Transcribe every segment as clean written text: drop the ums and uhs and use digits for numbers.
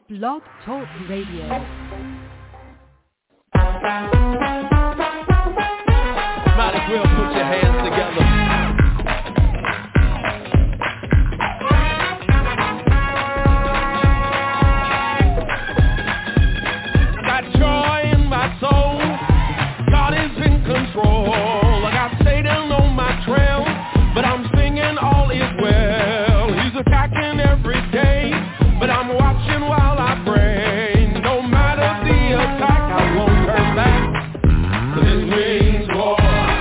Blog Talk Radio. Might as well put your hands together. Got joy in my soul. God is in control. I got Satan on my trail, but I'm singing all is well. He's attacking every day, but I'm watching while I pray. No matter the attack, I won't turn back. This means war.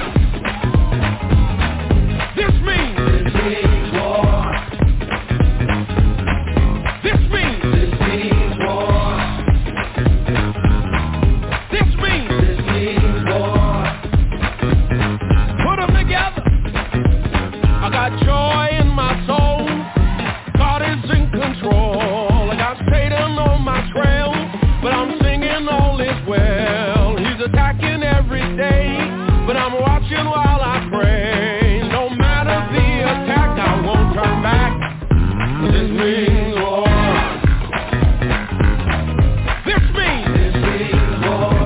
This means war. This means war. This means war. Put them together. I got joy in my soul. God is in control. I got Satan on my trail, but I'm singing all is well. He's attacking every day, but I'm watching while I pray. No matter the attack, I won't turn back. This means war. This means war.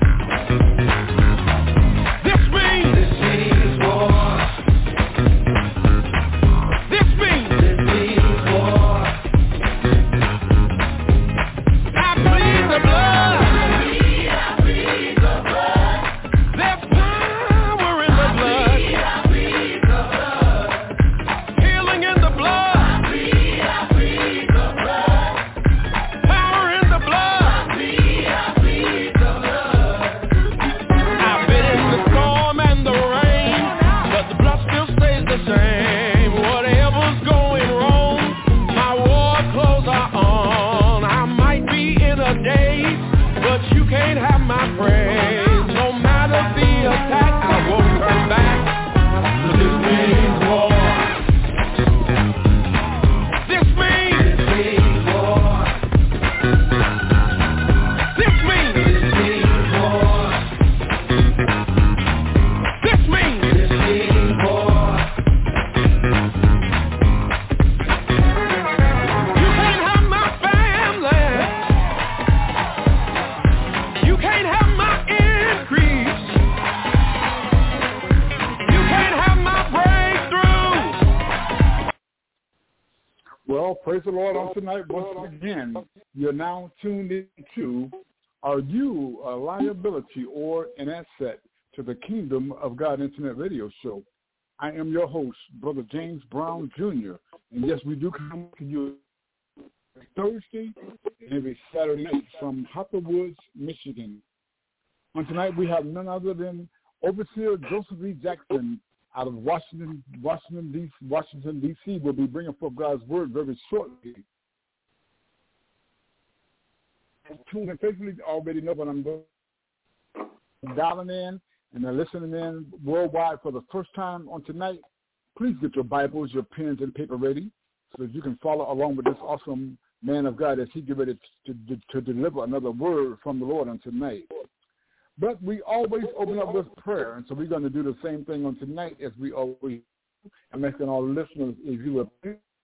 This means war. This means war. I plead the blood. There's power in the blood. Healing in the blood. Power in the blood. I've been in the storm and the rain, but the blood still stays the same. Whatever's going wrong, my war clothes are on. I might be in a daze, but you can't have my praise. No matter the attack, I won't turn back. This means war. This means war. This means war. This means war. You can't have my family. You can't have my increase. You can't have my breakthrough. Well, praise the Lord on tonight once again. You're now tuned into Are You a Liability or an Asset to the Kingdom of God Internet Radio Show. I am your host, Brother James Brown Jr. And yes, we do come to you every Thursday and every Saturday night from Hopper Woods, Michigan. On tonight, we have none other than Overseer Joseph E. Jackson out of Washington, D.C. will be bringing forth God's Word very shortly. Tuned and faithfully already know what I'm doing. Dialing in and they're listening in worldwide for the first time on tonight. Please get your Bibles, your pens, and paper ready so that you can follow along with this awesome man of God as he get ready to deliver another word from the Lord on tonight. But we always open up with prayer, and so we're going to do the same thing on tonight as we always do. I'm asking all listeners, if you will,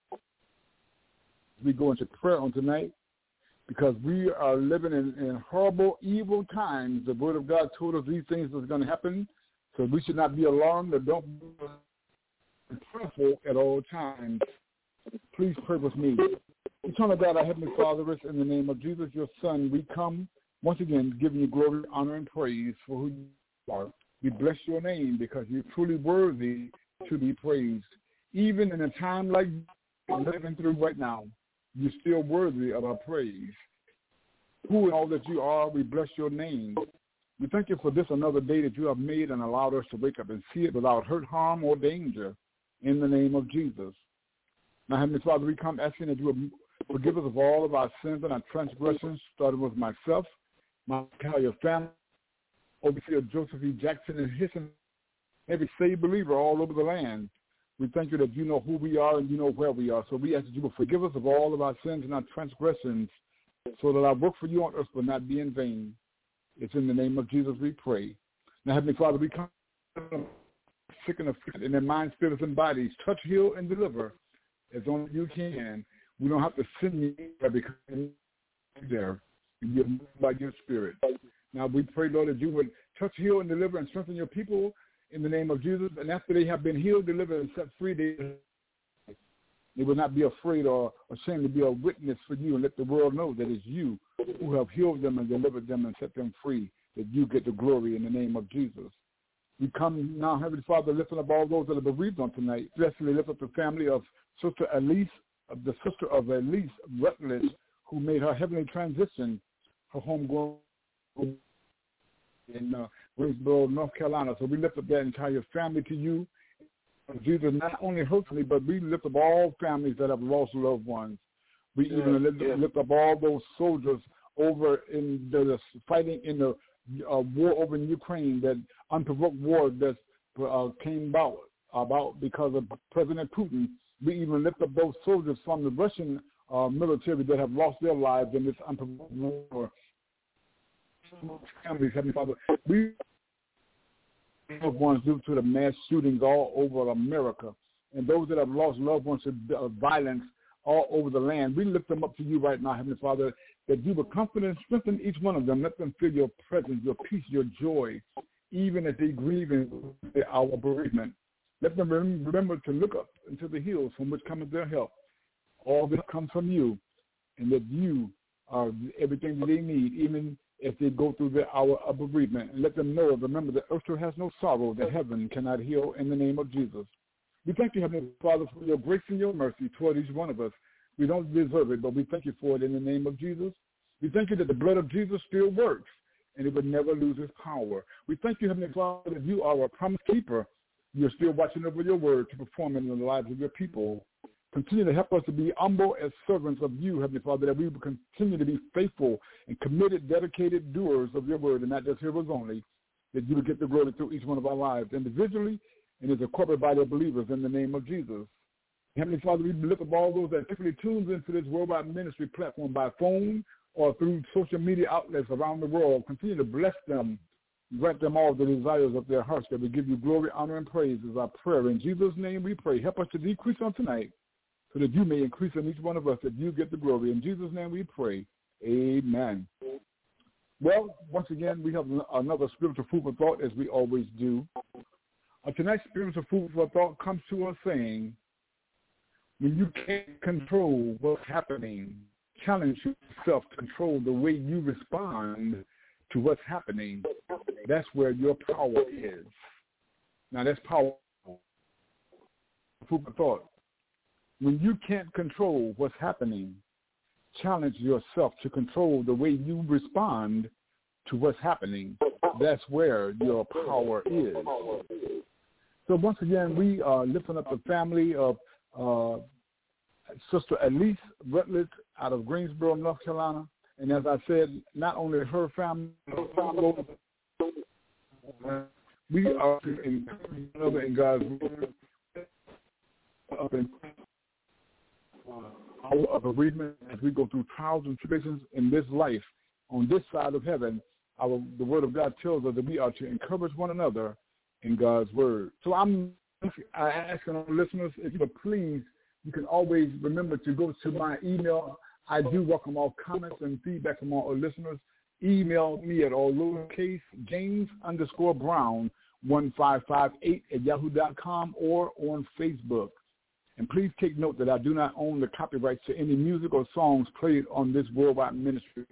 we go into prayer on tonight because we are living in horrible, evil times. The Word of God told us these things are going to happen, so we should not be alarmed or don't be prayerful at all times. Please pray with me. Eternal God, our Heavenly Father, in the name of Jesus, your Son, we come once again giving you glory, honor, and praise for who you are. We bless your name because you're truly worthy to be praised. Even in a time like we're living through right now, you're still worthy of our praise. Who and all that you are, we bless your name. We thank you for this another day that you have made and allowed us to wake up and see it without hurt, harm, or danger in the name of Jesus. Now, Heavenly Father, we come asking that you would forgive us of all of our sins and our transgressions, starting with myself, my entire family, Overseer Joseph E. Jackson and his and every saved believer all over the land. We thank you that you know who we are and you know where we are. So we ask that you will forgive us of all of our sins and our transgressions so that our work for you on earth will not be in vain. It's in the name of Jesus we pray. Now, Heavenly Father, we come sick and afflicted in their minds, spirits, and bodies. Touch, heal, and deliver as only you can. We don't have to send you there because there and you're moved by your spirit. Now we pray, Lord, that you would touch, heal, and deliver and strengthen your people in the name of Jesus. And after they have been healed, delivered, and set free, they will not be afraid or ashamed to be a witness for you and let the world know that it's you who have healed them and delivered them and set them free, that you get the glory in the name of Jesus. We come now, Heavenly Father, lifting up all those that are bereaved on tonight. Especially lift up the family of Sister Elise, the sister of Elise Rutledge, who made her heavenly transition, her homegrown in Greensboro, North Carolina. So we lift up that entire family to you. Jesus, not only her family, but we lift up all families that have lost loved ones. We even lift up all those soldiers over in the fighting in the war over in Ukraine, that unprovoked war that came about because of President Putin. We even lift up those soldiers from the Russian military that have lost their lives in this unprovoked war. Families, Heavenly Father, we loved ones due to the mass shootings all over America, and those that have lost loved ones to violence all over the land. We lift them up to you right now, Heavenly Father, that you will comfort and strengthen each one of them. Let them feel your presence, your peace, your joy, even as they grieve in our bereavement. Let them remember to look up into the hills from which cometh their help. All this comes from you, and that you are everything that they need, even if they go through the hour of bereavement. And let them know, remember that earth has no sorrow that heaven cannot heal, in the name of Jesus. We thank you, Heavenly Father, for your grace and your mercy toward each one of us. We don't deserve it, but we thank you for it in the name of Jesus. We thank you that the blood of Jesus still works, and it would never lose its power. We thank you, Heavenly Father, that you are a promise keeper. You're still watching over your word to perform it in the lives of your people. Continue to help us to be humble as servants of you, Heavenly Father, that we will continue to be faithful and committed, dedicated doers of your word, and not just hearers only, that you will get the glory through each one of our lives, individually and as a corporate body of believers, in the name of Jesus. Heavenly Father, we lift up all those that typically tunes into this worldwide ministry platform by phone or through social media outlets around the world. Continue to bless them, grant them all the desires of their hearts, that we give you glory, honor, and praise is our prayer. In Jesus' name we pray. Help us to decrease on tonight, so that you may increase in each one of us, that you get the glory. In Jesus' name we pray. Amen. Well, once again, we have another spiritual food for thought, as we always do. Tonight's spiritual food for thought comes to us saying, when you can't control what's happening, challenge yourself to control the way you respond to what's happening. That's where your power is. Now, that's powerful. Food for thought. When you can't control what's happening, challenge yourself to control the way you respond to what's happening. That's where your power is. So once again, we are lifting up the family of Sister Elise Rutledge out of Greensboro, North Carolina. And as I said, not only her family, we are in God's word, up in our bereavement as we go through trials and tribulations in this life. On this side of heaven, the word of God tells us that we are to encourage one another in God's word. So I'm asking our listeners, if you would please, you can always remember to go to my email. I do welcome all comments and feedback from all our listeners. Email me at all lowercase James_Brown1558@yahoo.com or on Facebook. And please take note that I do not own the copyrights to any music or songs played on this worldwide ministry.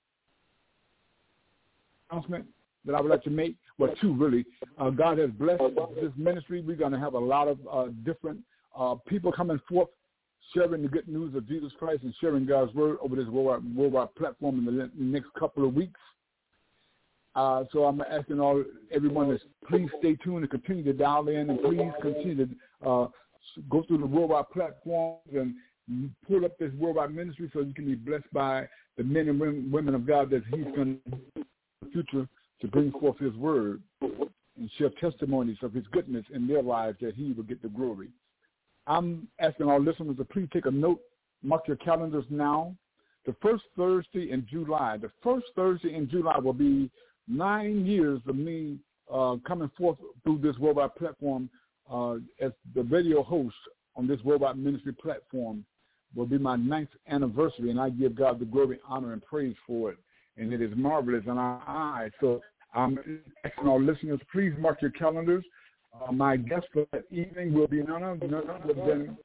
Announcement that I would like to make, well, two really. God has blessed this ministry. We're going to have a lot of different people coming forth, sharing the good news of Jesus Christ and sharing God's word over this worldwide platform in the next couple of weeks. So I'm asking everyone to please stay tuned and continue to dial in, and please continue to go through the worldwide platforms and pull up this worldwide ministry so you can be blessed by the men and women of God that he's going to in the future to bring forth his word and share testimonies of his goodness in their lives, that he will get the glory. I'm asking our listeners to please take a note, mark your calendars now. The first Thursday in July will be 9 years of me coming forth through this worldwide platform as the radio host on this worldwide ministry platform. will be my 9th anniversary, and I give God the glory, honor, and praise for it. And it is marvelous in our eyes. So I'm asking our listeners, please mark your calendars. My guest for that evening will be none other than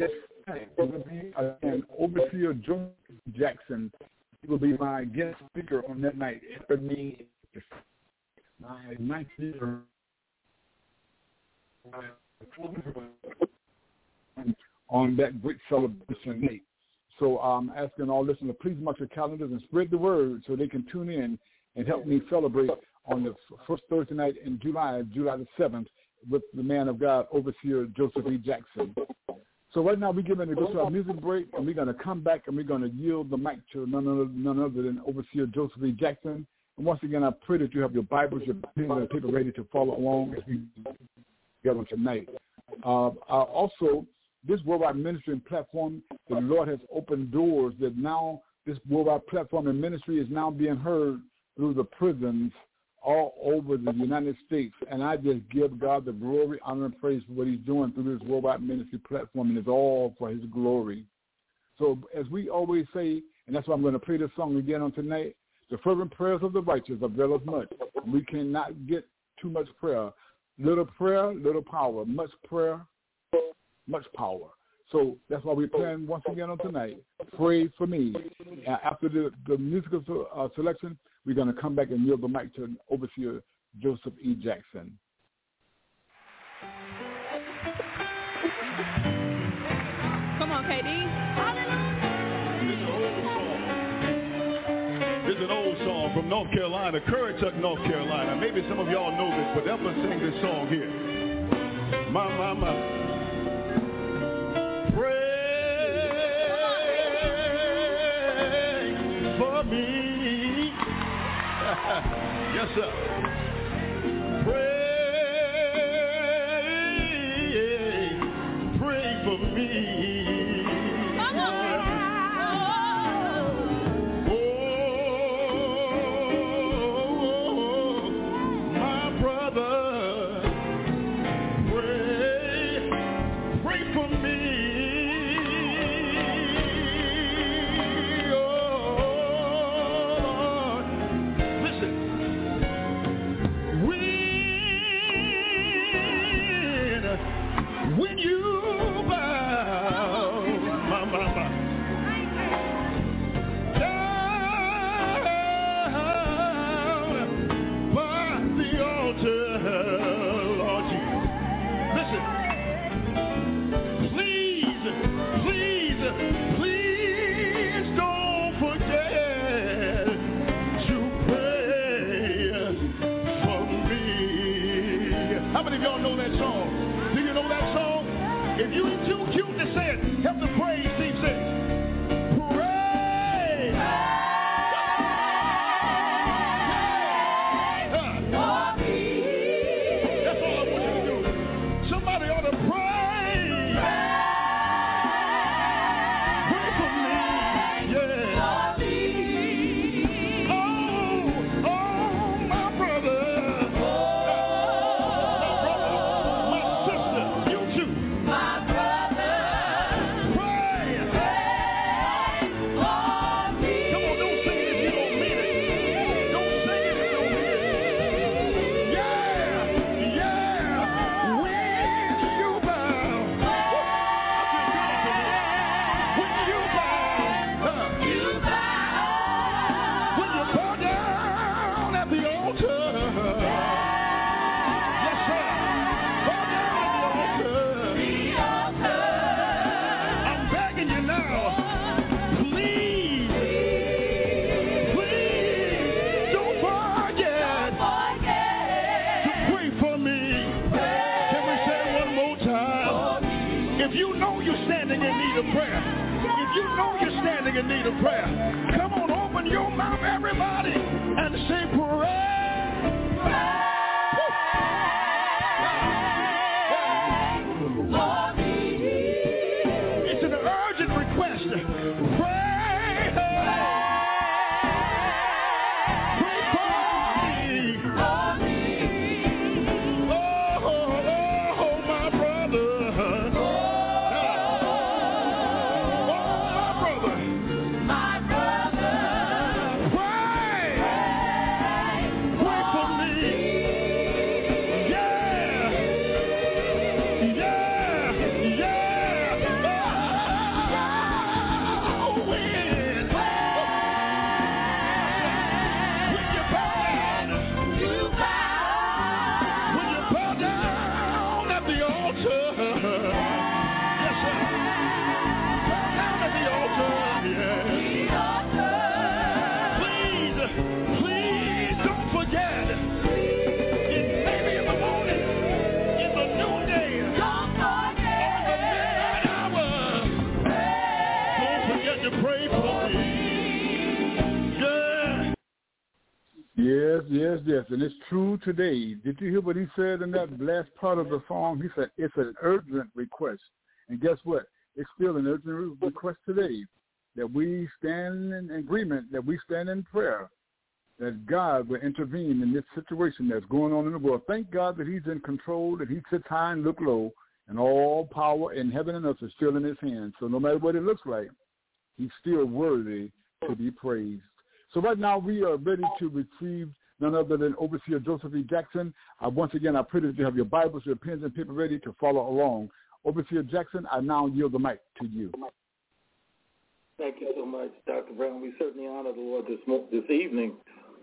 Overseer Joseph Jackson. He will be my guest speaker on that night. After me, my 9th year on that great celebration night. So I'm asking all listeners, please mark your calendars and spread the word so they can tune in and help me celebrate on the first Thursday night in July the 7th, with the man of God, Overseer Joseph E. Jackson. So right now we're getting ready to go to our music break, and we're going to come back and we're going to yield the mic to none other than Overseer Joseph E. Jackson. And once again, I pray that you have your Bibles, your pen, and paper ready to follow along as we together tonight. Also, this worldwide ministry and platform, the Lord has opened doors that now this worldwide platform and ministry is now being heard through the prisons all over the United States. And I just give God the glory, honor, and praise for what he's doing through this worldwide ministry platform, and it's all for his glory. So as we always say, and that's why I'm going to play this song again on tonight, the fervent prayers of the righteous avail much. We cannot get too much prayer. Little prayer, little power. Much prayer, much power. So that's why we're playing once again on tonight, Pray for Me. After the musical selection, we're going to come back and yield the mic to Overseer Joseph E. Jackson. Come on, KD. This is an old song from North Carolina, Currituck, North Carolina. Maybe some of y'all know this, but help us sing this song here. My. Pray for me. Yes, sir. Pray for me. Yes. And it's true today. Did you hear what he said in that last part of the song? He said it's an urgent request. And guess what? It's still an urgent request today that we stand in agreement, that we stand in prayer, that God will intervene in this situation that's going on in the world. Thank God that he's in control, that he sits high and look low, and all power in heaven and earth is still in his hands. So no matter what it looks like, he's still worthy to be praised. So right now we are ready to receive none other than Overseer Joseph E. Jackson. Once again, I pray that you have your Bibles, your pens and paper ready to follow along. Overseer Jackson, I now yield the mic to you. Thank you so much, Dr. Brown. We certainly honor the Lord this evening.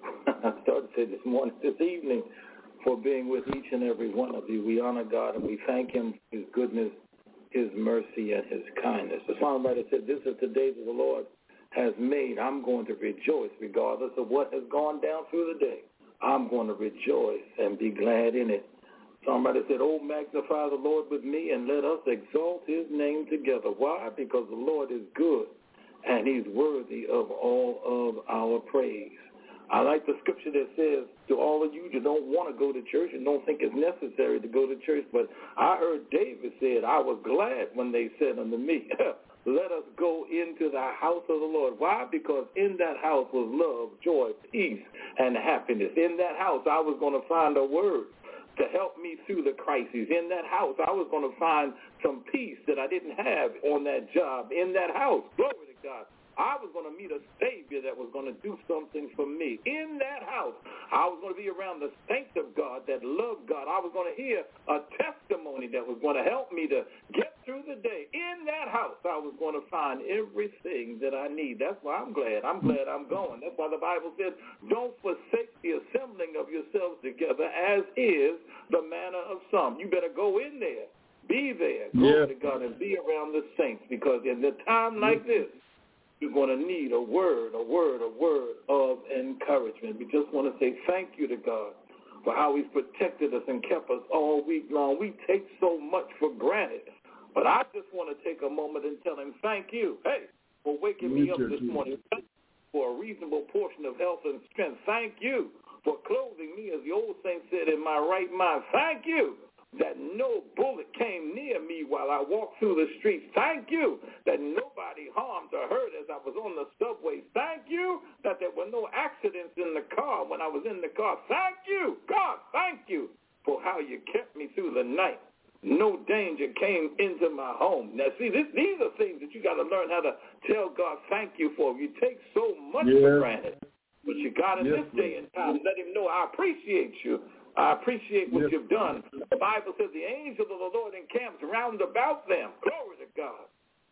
I started to say this morning, this evening, for being with each and every one of you. We honor God and we thank him for his goodness, his mercy, and his kindness. The songwriter said, this is the day that the Lord has made. I'm going to rejoice regardless of what has gone down through the day. I'm going to rejoice and be glad in it. Somebody said, oh, magnify the Lord with me and let us exalt his name together. Why? Because the Lord is good and he's worthy of all of our praise. I like the scripture that says to all of you who don't want to go to church and don't think it's necessary to go to church, but I heard David said, I was glad when they said unto me, let us go into the house of the Lord. Why? Because in that house was love, joy, peace, and happiness. In that house, I was going to find a word to help me through the crises. In that house, I was going to find some peace that I didn't have on that job. In that house, glory to God, I was going to meet a Savior that was going to do something for me. In that house, I was going to be around the saints of God that love God. I was going to hear a testimony that was going to help me to get through the day. In that house, I was going to find everything that I need. That's why I'm glad. I'm glad I'm going. That's why the Bible says, don't forsake the assembling of yourselves together, as is the manner of some. You better go in there, be there, glory to God, and be around the saints, because in a time like this, you're going to need a word of encouragement. We just want to say thank you to God for how he's protected us and kept us all week long. We take so much for granted. But I just want to take a moment and tell him thank you, for waking me up this morning. Thank you for a reasonable portion of health and strength. Thank you for clothing me, as the old saint said, in my right mind. Thank you that no bullet came near me while I walked through the streets. Thank you that nobody harmed or hurt as I was on the subway. Thank you that there were no accidents in the car when I was in the car. Thank you, God, thank you for how you kept me through the night. No danger came into my home. Now, see, these are things that you got to learn how to tell God thank you for. You take so much for granted. But you got in this day and time, let him know I appreciate you. I appreciate what you've done. The Bible says the angel of the Lord encamps round about them. Glory to God.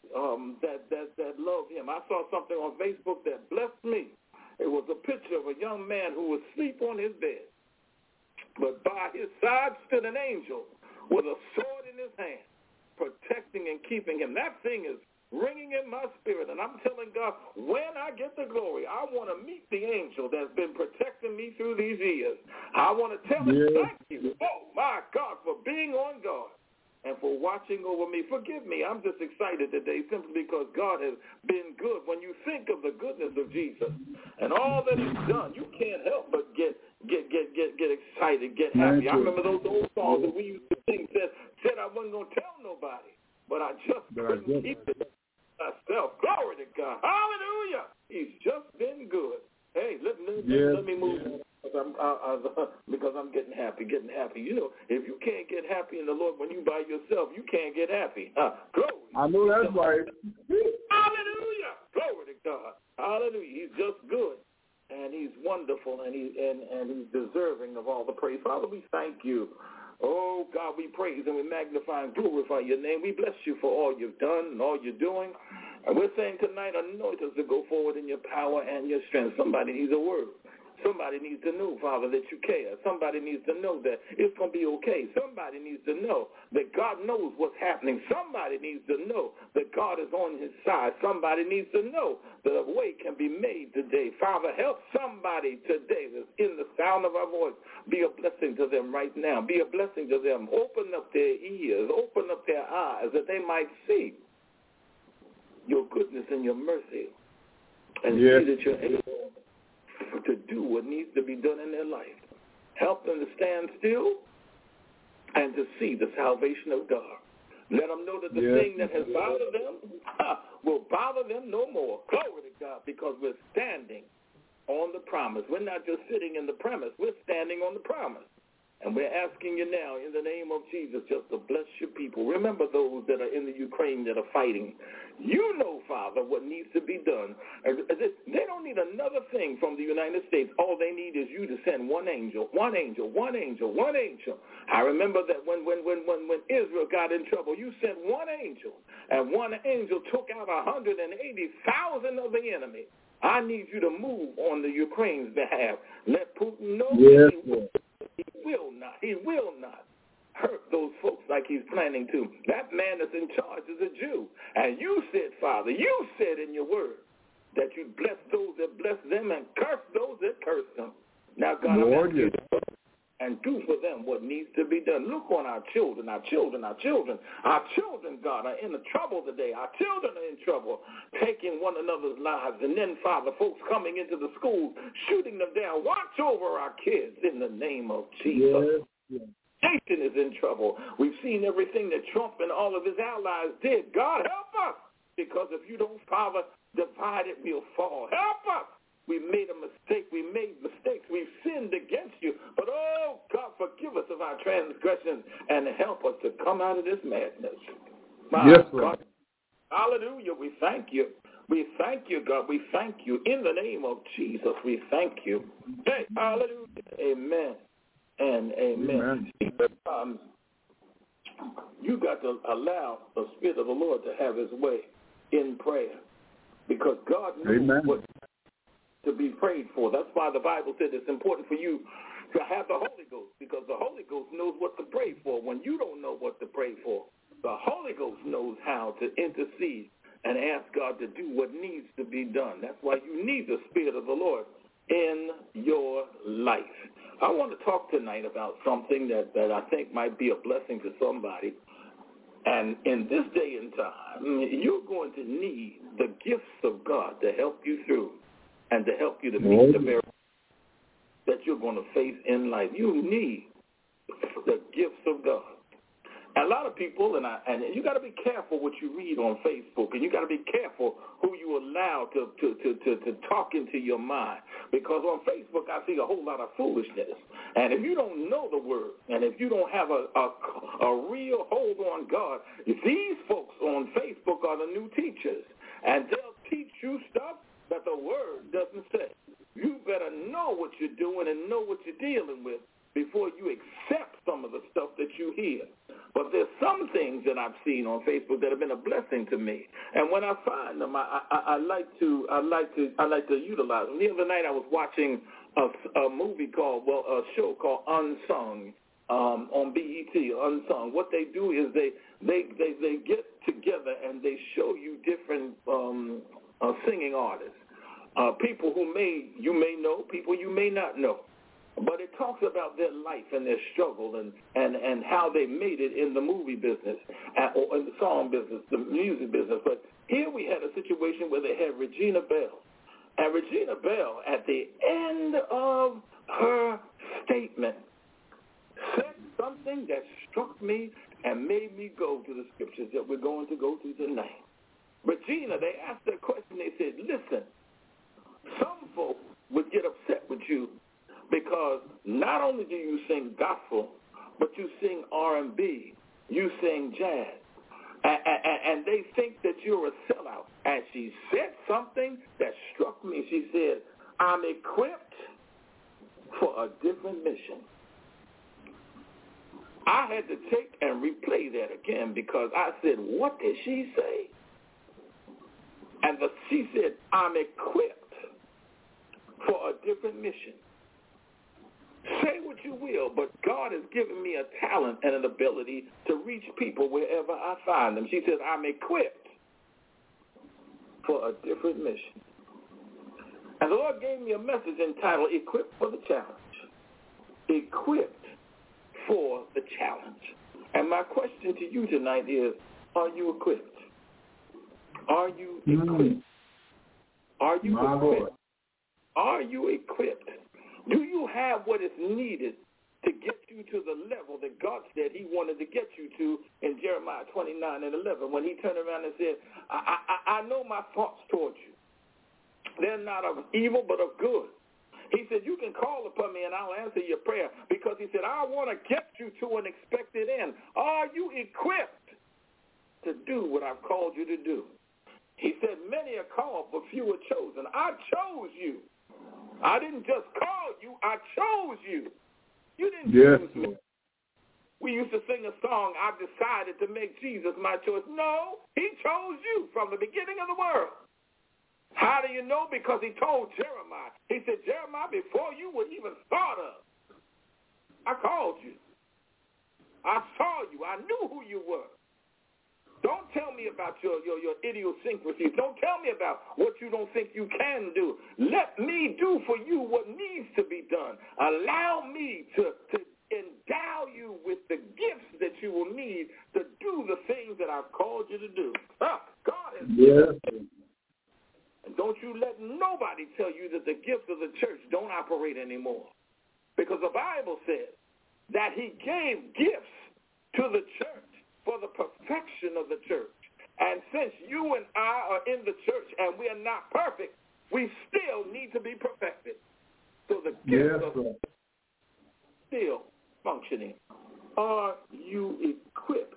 That love him. I saw something on Facebook that blessed me. It was a picture of a young man who was asleep on his bed. But by his side stood an angel with a sword in his hand, protecting and keeping him. That thing is ringing in my spirit, and I'm telling God, when I get the glory, I want to meet the angel that's been protecting me through these years. I want to tell him thank you, oh my God, for being on guard and for watching over me. Forgive me, I'm just excited today simply because God has been good. When you think of the goodness of Jesus and all that he's done, you can't help but get excited, get happy. I remember those old songs that we used to sing said I wasn't going to tell nobody, but I just couldn't keep it myself. Glory to God. Hallelujah. He's just been good. Hey, let me move on because I'm getting happy. You know, if you can't get happy in the Lord when you by yourself, you can't get happy. Glory. I know that's right. Hallelujah. Glory to God. Hallelujah. He's just good. And he's wonderful, and he's deserving of all the praise. Father, we thank you. Oh, God, we praise and we magnify and glorify your name. We bless you for all you've done and all you're doing. And we're saying tonight, anoint us to go forward in your power and your strength. Somebody needs a word. Somebody needs to know, Father, that you care. Somebody needs to know that it's going to be okay. Somebody needs to know that God knows what's happening. Somebody needs to know that God is on his side. Somebody needs to know that a way can be made today. Father, help somebody today that's in the sound of our voice. Be a blessing to them right now. Be a blessing to them. Open up their ears. Open up their eyes that they might see your goodness and your mercy. And see that you're able to do what needs to be done in their life. Help them to stand still and to see the salvation of God. Let them know that the thing that has bothered them will bother them no more. Glory to God, because we're standing on the promise. We're not just sitting in the premise. We're standing on the promise. And we're asking you now, in the name of Jesus, just to bless your people. Remember those that are in the Ukraine that are fighting. You know, Father, what needs to be done. They don't need another thing from the United States. All they need is you to send one angel, one angel, one angel, one angel. I remember that when Israel got in trouble, you sent one angel, and one angel took out 180,000 of the enemy. I need you to move on the Ukraine's behalf. Let Putin know he will not hurt those folks like he's planning to. That man that's in charge is a Jew. And you said, Father, you said in your word that you bless those that bless them and curse those that curse them. Now, God, I'm asking you to and do for them what needs to be done. Look on our children, our children, our children. Our children, God, are in the trouble today. Our children are in trouble, taking one another's lives. And then, Father, folks coming into the schools, shooting them down. Watch over our kids in the name of Jesus. Nation is in trouble. We've seen everything that Trump and all of his allies did. God, help us, because if you don't, Father, divide it, we'll fall. Help us. We made a mistake. We made mistakes. We've sinned against you. But, oh, God, forgive us of our transgressions and help us to come out of this madness. Yes, God. Hallelujah. We thank you. We thank you, God. We thank you. In the name of Jesus, we thank you. Hey, hallelujah. Amen and amen. You got to allow the Spirit of the Lord to have his way in prayer, because God knows what to be prayed for. That's why the Bible said it's important for you to have the Holy Ghost, because the Holy Ghost knows what to pray for. When you don't know what to pray for, the Holy Ghost knows how to intercede and ask God to do what needs to be done. That's why you need the Spirit of the Lord in your life. I want to talk tonight about something that I think might be a blessing to somebody. And in this day and time, you're going to need the gifts of God to help you through and to help you to meet the miracles that you're going to face in life. You need the gifts of God. And a lot of people, and you got to be careful what you read on Facebook, and you got to be careful who you allow to talk into your mind, because on Facebook I see a whole lot of foolishness. And if you don't know the word, and if you don't have a real hold on God, these folks on Facebook are the new teachers, and they'll teach you stuff that the word doesn't say. You better know what you're doing and know what you're dealing with before you accept some of the stuff that you hear. But there's some things that I've seen on Facebook that have been a blessing to me, and when I find them, I like to utilize them. The other night I was watching a show called Unsung on BET. Unsung. What they do is they get together and they show you different singing artists, people who you may know, people you may not know. But it talks about their life and their struggle and how they made it in the movie business or in the song business, the music business. But here we had a situation where they had Regina Belle. And Regina Belle, at the end of her statement, said something that struck me and made me go to the scriptures that we're going to go through tonight. Regina, they asked her a question. They said, listen, some folks would get upset with you because not only do you sing gospel, but you sing R&B, you sing jazz, and they think that you're a sellout. And she said something that struck me. She said, I'm equipped for a different mission. I had to take and replay that again, because I said, what did she say? And she said, I'm equipped for a different mission. Say what you will, but God has given me a talent and an ability to reach people wherever I find them. She says, I'm equipped for a different mission. And the Lord gave me a message entitled, Equipped for the Challenge. Equipped for the challenge. And my question to you tonight is, are you equipped? Are you equipped? Are you equipped Are you equipped? Do you have what is needed to get you to the level that God said he wanted to get you to in Jeremiah 29:11 when he turned around and said, I know my thoughts towards you. They're not of evil but of good. He said, you can call upon me and I'll answer your prayer, because he said, I want to get you to an expected end. Are you equipped to do what I've called you to do? He said, many are called, but few are chosen. I chose you. I didn't just call you, I chose you. You didn't choose me. We used to sing a song, I've decided to make Jesus my choice. No, he chose you from the beginning of the world. How do you know? Because he told Jeremiah. He said, Jeremiah, before you were even thought of, I called you. I saw you. I knew who you were. Don't tell me about your idiosyncrasies. Don't tell me about what you don't think you can do. Let me do for you what needs to be done. Allow me to endow you with the gifts that you will need to do the things that I've called you to do. God has given you. And don't you let nobody tell you that the gifts of the church don't operate anymore. Because the Bible says that he gave gifts to the church for the perfection of the church. And since you and I are in the church and we are not perfect, we still need to be perfected. So the gifts are still functioning. Are you equipped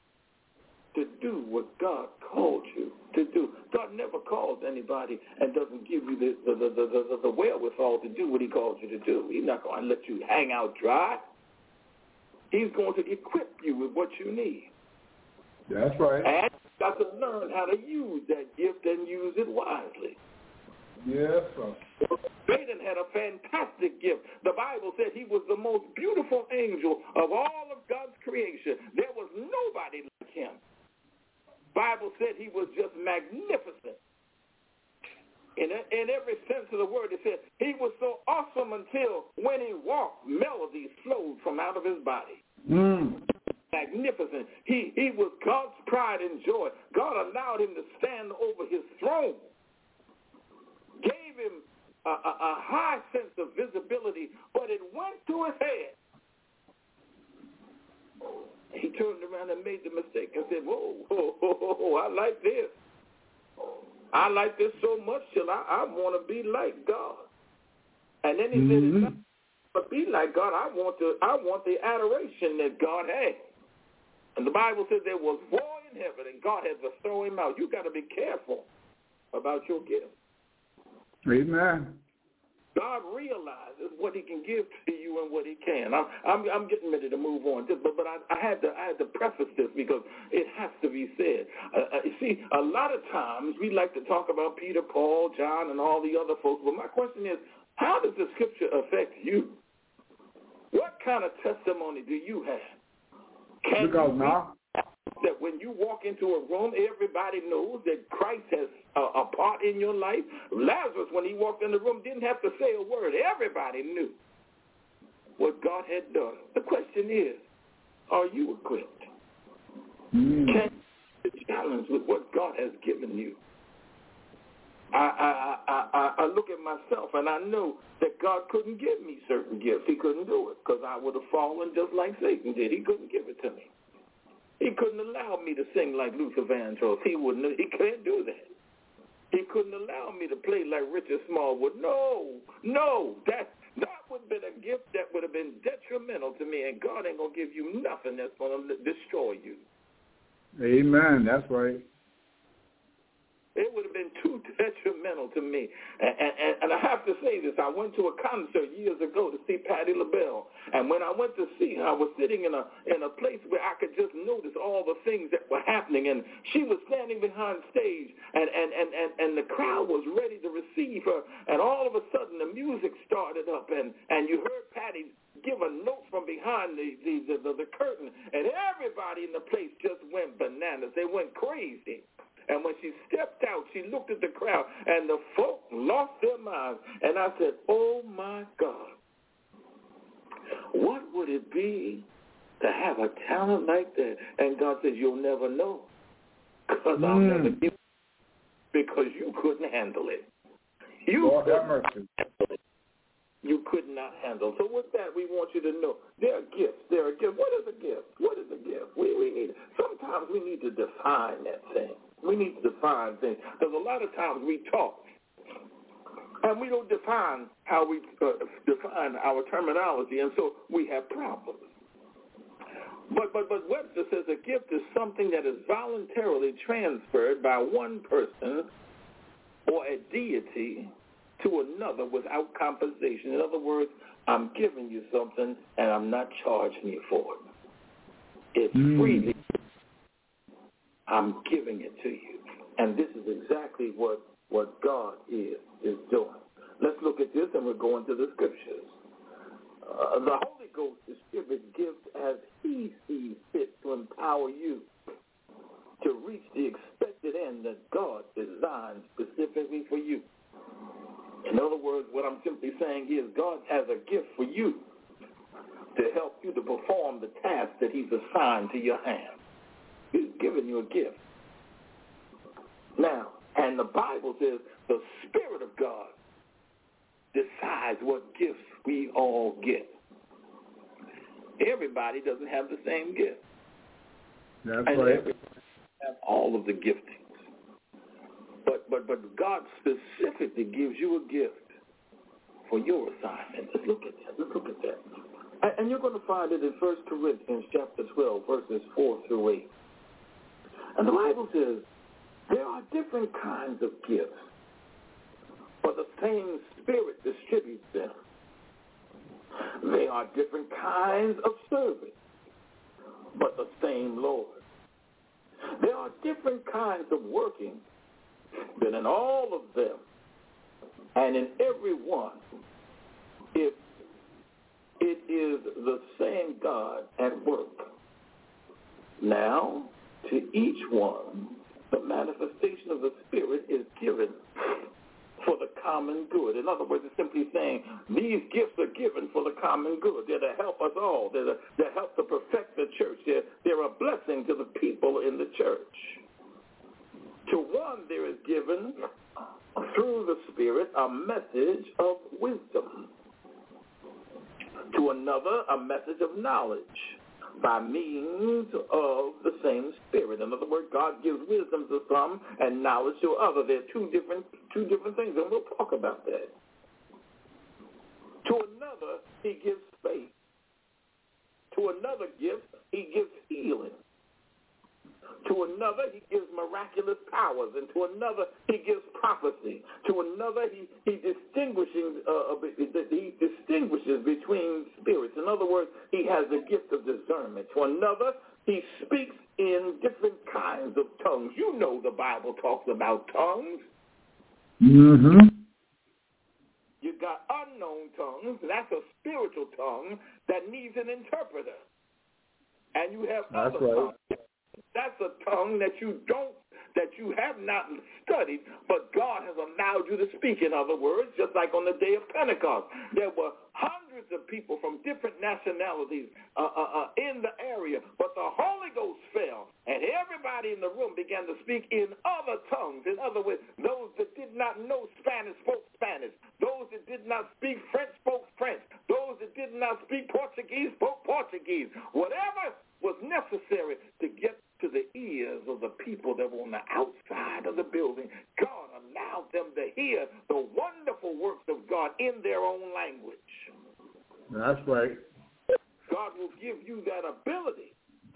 to do what God called you to do? God never calls anybody and doesn't give you the wherewithal to do what he called you to do. He's not going to let you hang out dry. He's going to equip you with what you need. That's right. And you've got to learn how to use that gift and use it wisely. Yes, sir. Satan had a fantastic gift. The Bible said he was the most beautiful angel of all of God's creation. There was nobody like him. Bible said he was just magnificent. In every sense of the word, it said he was so awesome until when he walked, melodies flowed from out of his body. Magnificent. He was God's pride and joy. God allowed him to stand over his throne, gave him a high sense of visibility, but it went to his head. He turned around and made the mistake and said, whoa, I like this. I like this so much till I want to be like God. And then he said, it's not to be like God. I want the adoration that God had. And the Bible says there was war in heaven and God had to throw him out. You got to be careful about your gift. Amen. God realizes what he can give to you and what he can. I'm getting ready to move on, but I had to preface this because it has to be said. You see, a lot of times we like to talk about Peter, Paul, John, and all the other folks, but my question is, how does the scripture affect you? What kind of testimony do you have? Can because you now that when you walk into a room, everybody knows that Christ has a part in your life? Lazarus, when he walked in the room, didn't have to say a word. Everybody knew what God had done. The question is, are you equipped? Can you challenge with what God has given you? I look at myself and I know that God couldn't give me certain gifts. He couldn't do it because I would have fallen just like Satan did. He couldn't give it to me. He couldn't allow me to sing like Luther Vandross. He can't do that. He couldn't allow me to play like Richard Smallwood. No, that would have been a gift that would have been detrimental to me, and God ain't going to give you nothing that's going to destroy you. Amen. That's right. It would have been too detrimental to me. And I have to say this. I went to a concert years ago to see Patti LaBelle. And when I went to see her, I was sitting in a place where I could just notice all the things that were happening. And she was standing behind stage, and the crowd was ready to receive her. And all of a sudden, the music started up, and you heard Patti give a note from behind the curtain. And everybody in the place just went bananas. They went crazy. And when she stepped out, she looked at the crowd, and the folk lost their minds. And I said, oh, my God, what would it be to have a talent like that? And God says, you'll never know, because I'll never give it, because you couldn't handle it. Lord have mercy. You could not handle. So with that, we want you to know there are gifts. There are gifts. What is a gift? What is a gift? We need. Sometimes we need to define that thing. We need to define things because a lot of times we talk and we don't define how we define our terminology, and so we have problems. But Webster says a gift is something that is voluntarily transferred by one person or a deity to another without compensation. In other words, I'm giving you something and I'm not charging you for it. It's freely. I'm giving it to you. And this is exactly what God is doing. Let's look at this and we're going to the scriptures. The Holy Ghost distributes gifts as he sees fit to empower you to reach the expected end that God designed specifically for you. In other words, what I'm simply saying is God has a gift for you to help you to perform the task that he's assigned to your hand. He's given you a gift. Now, and the Bible says the Spirit of God decides what gifts we all get. Everybody doesn't have the same gift. That's and right. Everybody have all of the giftings. But God specifically gives you a gift for your assignment. Let's look at that. And you're going to find it in 1 Corinthians chapter 12, verses 4 through 8. And the Bible says there are different kinds of gifts, but the same Spirit distributes them. There are different kinds of service, but the same Lord. There are different kinds of working, but in all of them, and in every one, it is the same God at work. Now, to each one, the manifestation of the Spirit is given for the common good. In other words, it's simply saying these gifts are given for the common good. They're to help us all. They're to help to perfect the church. They're a blessing to the people in the church. To one there is given through the Spirit a message of wisdom. To another a message of knowledge by means of the same Spirit. In other words, God gives wisdom to some and knowledge to others. They're two different things, and we'll talk about that. To another, he gives faith. To another gift, he gives healing. To another, he gives miraculous powers. And to another, he gives prophecy. To another, he distinguishes between spirits. In other words, he has the gift of discernment. To another, he speaks in different kinds of tongues. You know the Bible talks about tongues. Mm-hmm. You got unknown tongues. That's a spiritual tongue that needs an interpreter. And you have other tongues. That's a tongue that you have not studied, but God has allowed you to speak. In other words, just like on the day of Pentecost, there were hundreds of people from different nationalities in the area, but the Holy Ghost fell, and everybody in the room began to speak in other tongues. In other words, those that did not know Spanish spoke Spanish. Those that did not speak French spoke French. Those that did not speak Portuguese spoke Portuguese. Whatever was necessary to get to the ears of the people that were on the outside of the building, God allowed them to hear the wonderful works of God in their own language. That's right. God will give you that ability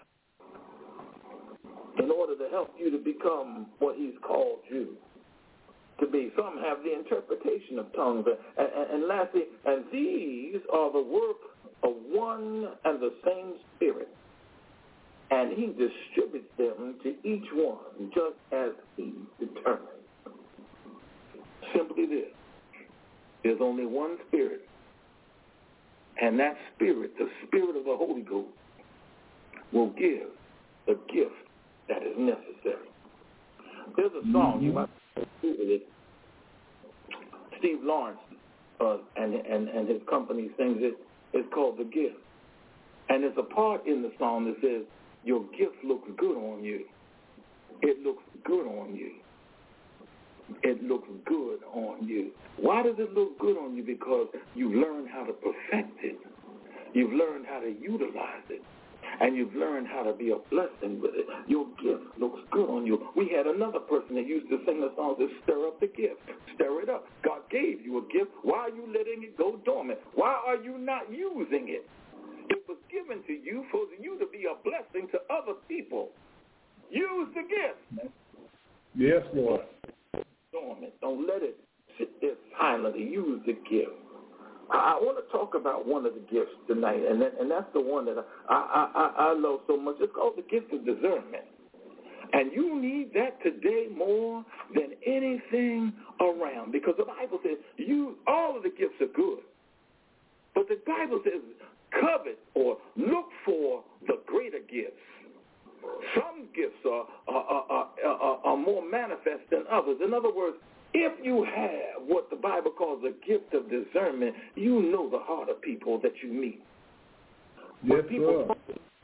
in order to help you to become what he's called you to be. Some have the interpretation of tongues. And lastly, and these are the work of one and the same Spirit. And he distributes them to each one just as he determines. Simply this. There's only one Spirit. And that Spirit, the Spirit of the Holy Ghost, will give the gift that is necessary. There's a song, you might have heard it. Steve Lawrence and his company sings it. It's called The Gift. And there's a part in the song that says, your gift looks good on you. It looks good on you. it looks good on you. Why does it look good on you? Because you learned how to perfect it. You've learned how to utilize it. And you've learned how to be a blessing with it. Your gift looks good on you. We had another person that used to sing the song that stir up the gift. Stir it up. God gave you a gift. Why are you letting it go dormant? Why are you not using it? It was given to you for you to be a blessing to other people. Use the gift. Yes, Lord. Dormant. Don't let it sit there silently. Use the gift. I want to talk about one of the gifts tonight, and that's the one that I love so much. It's called the gift of discernment. And you need that today more than anything around, because the Bible says all of the gifts are good. But the Bible says covet or look for the greater gifts. Some gifts are more manifest than others. In other words, if you have what the Bible calls a gift of discernment, you know the heart of people that you meet. Yes, people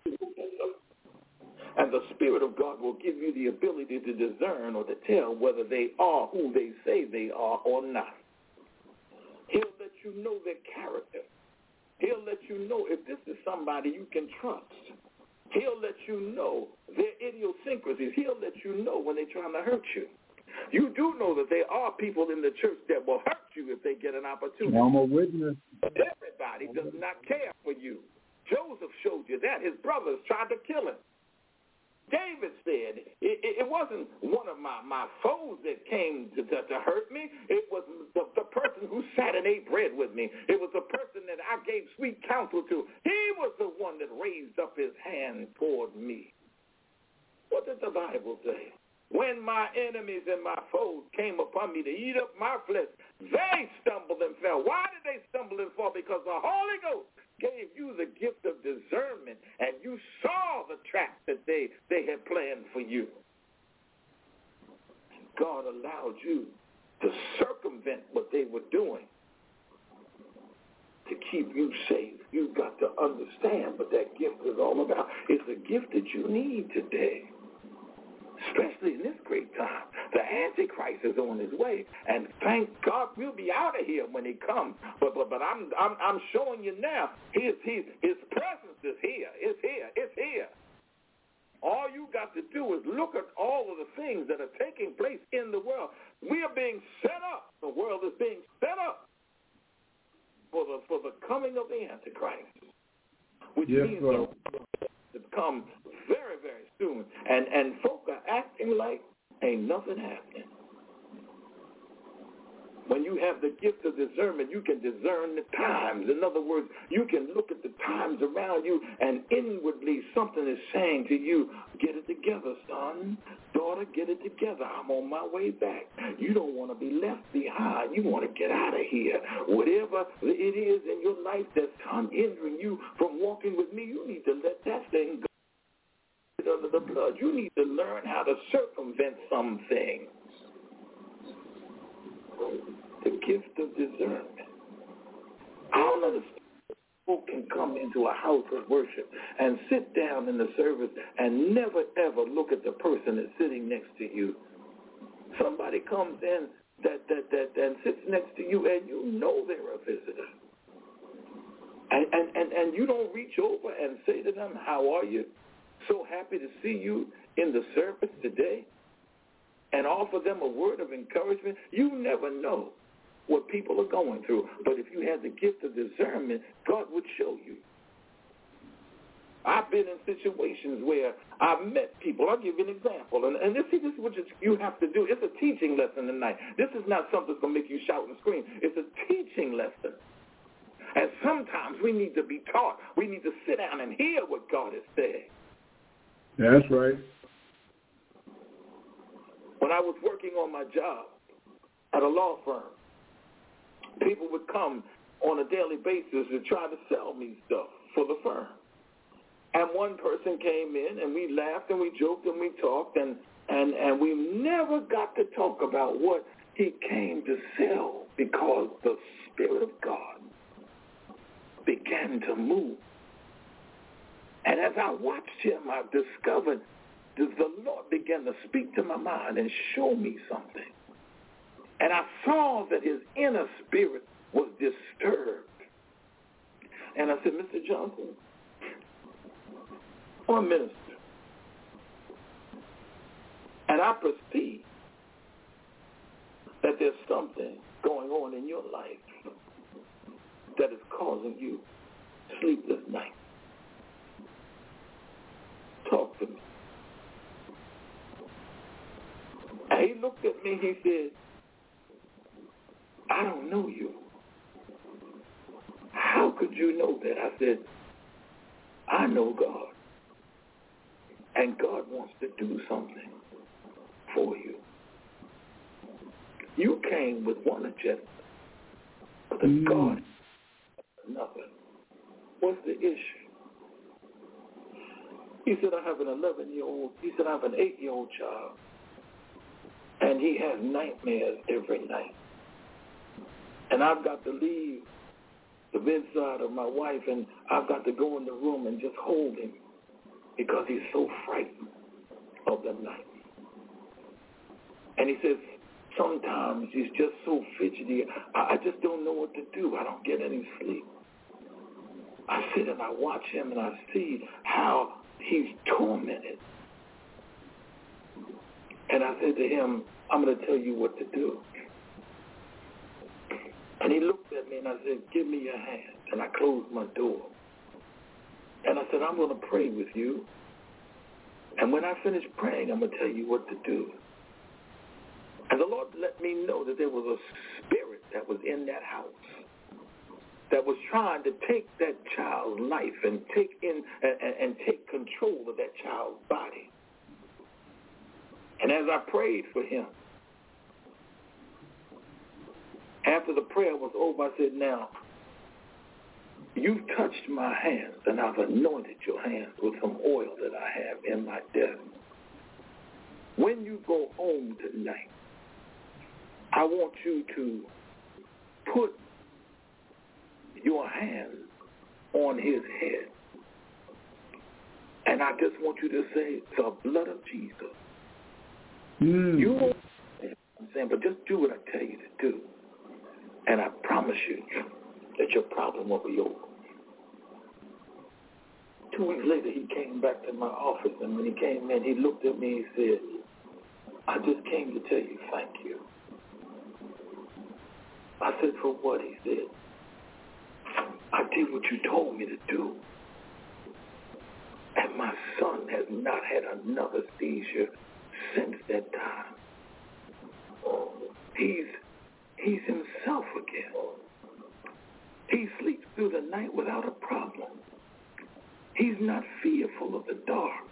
and the Spirit of God will give you the ability to discern or to tell whether they are who they say they are or not. He'll let you know their character. He'll let you know if this is somebody you can trust. He'll let you know their idiosyncrasies. He'll let you know when they're trying to hurt you. You do know that there are people in the church that will hurt you if they get an opportunity. I'm a witness. But everybody does not care for you. Joseph showed you that. His brothers tried to kill him. David said, it wasn't one of my foes that came to hurt me. It was the person who sat and ate bread with me. It was the person that I gave sweet counsel to. He was the one that raised up his hand toward me. What did the Bible say? When my enemies and my foes came upon me to eat up my flesh, they stumbled and fell. Why did they stumble and fall? Because the Holy Ghost gave you the gift of discernment, and you saw the trap that they had planned for you. God allowed you to circumvent what they were doing to keep you safe. You've got to understand what that gift is all about. It's a gift that you need today, especially in this great time. The Antichrist is on his way, and thank God we'll be out of here when he comes. But I'm showing you now, his presence is here. It's here. It's here. All you got to do is look at all of the things that are taking place in the world. We are being set up. The world is being set up for the coming of the Antichrist, which means to come very, very soon. And folk are acting like ain't nothing happening. When you have the gift of discernment, you can discern the times. In other words, you can look at the times around you, and inwardly something is saying to you, get it together, son. Daughter, get it together. I'm on my way back. You don't want to be left behind. You want to get out of here. Whatever it is in your life that's hindering you from walking with me, you need to let that thing go under the blood. You need to learn how to circumvent some things. The gift of discernment. I don't understand. Folk can come into a house of worship and sit down in the service and never, ever look at the person that's sitting next to you. Somebody comes in that sits next to you, and you know they're a visitor. And you don't reach over and say to them, how are you? So happy to see you in the service today, and offer them a word of encouragement. You never know what people are going through. But if you had the gift of discernment, God would show you. I've been in situations where I've met people. I'll give you an example. And this is what you have to do. It's a teaching lesson tonight. This is not something that's going to make you shout and scream. It's a teaching lesson. And sometimes we need to be taught. We need to sit down and hear what God is saying. That's right. When I was working on my job at a law firm, people would come on a daily basis to try to sell me stuff for the firm. And one person came in, and we laughed and we joked and we talked, and we never got to talk about what he came to sell, because the Spirit of God began to move. And as I watched him, I discovered the Lord began to speak to my mind and show me something. And I saw that his inner spirit was disturbed. And I said, Mr. Johnson, I'm a minister. And I perceive that there's something going on in your life that is causing you sleepless nights. Talk to me. And he looked at me, he said, I don't know you. How could you know that? I said, I know God. And God wants to do something for you. You came with one agenda, but the God another. What's the issue? He said, I have an 11-year-old. He said, I have an 8-year-old child. And he has nightmares every night. And I've got to leave the bedside of my wife, and I've got to go in the room and just hold him because he's so frightened of the night. And he says, sometimes he's just so fidgety. I just don't know what to do. I don't get any sleep. I sit and I watch him and I see how he's tormented. And I said to him, I'm going to tell you what to do. And he looked at me and I said, give me your hand. And I closed my door. And I said, I'm going to pray with you. And when I finish praying, I'm going to tell you what to do. And the Lord let me know that there was a spirit that was in that house that was trying to take that child's life and take control of that child's body. And as I prayed for him, after the prayer was over, I said, now, you've touched my hands, and I've anointed your hands with some oil that I have in my desk. When you go home tonight, I want you to put your hand on his head. And I just want you to say, the blood of Jesus. You won't say what I'm saying, but just do what I tell you to do. And I promise you that your problem will be over. 2 weeks later, he came back to my office, and when he came in, he looked at me and said, I just came to tell you thank you. I said, for what? He said, I did what you told me to do. And my son has not had another seizure since that time. He's himself again. He sleeps through the night without a problem. He's not fearful of the dark.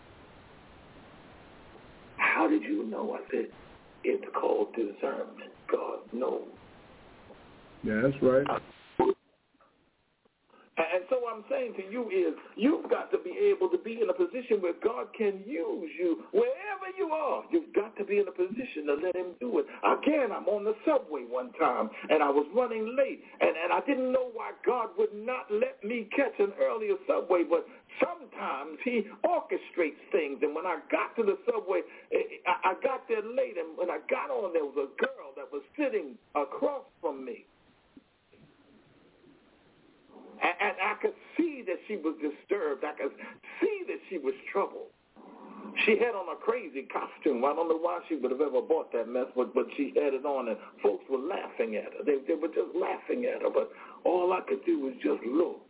How did you know? I said, it's called discernment. God knows. Yeah, that's right. And so what I'm saying to you is you've got to be able to be in a position where God can use you wherever you are. You've got to be in a position to let him do it. Again, I'm on the subway one time, and I was running late, and I didn't know why God would not let me catch an earlier subway, but sometimes he orchestrates things. And when I got to the subway, I got there late, and when I got on, there was a girl that was sitting across from me. And I could see that she was disturbed. I could see that she was troubled. She had on a crazy costume. I don't know why she would have ever bought that mess, but she had it on, and folks were laughing at her. They were just laughing at her, but all I could do was just look.